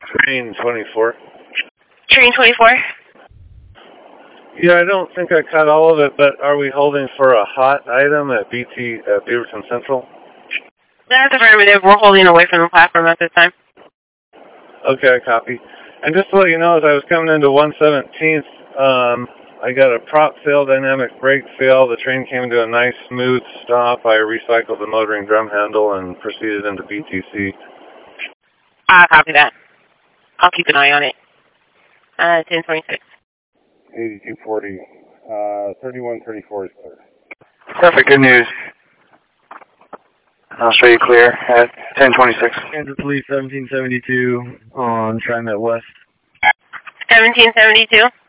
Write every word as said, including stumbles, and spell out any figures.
Train twenty-four. Train twenty-four? Yeah, I don't think I caught all of it, but are we holding for a hot item at B T at Beaverton Central? That's affirmative. We're holding away from the platform at this time. Okay, I copy. And just to let you know, as I was coming into one seventeenth, um, I got a prop fail, dynamic brake fail. The train came into a nice smooth stop. I recycled the motoring drum handle and proceeded into B T C. I copy that. I'll keep an eye on it. Uh, ten twenty-six. eighty-two forty. Uh, thirty-one thirty-four is clear. Perfect, good news. I'll show you clear at ten twenty-six. Kansas Police seventeen seventy-two on TriMet West. seventeen seventy-two?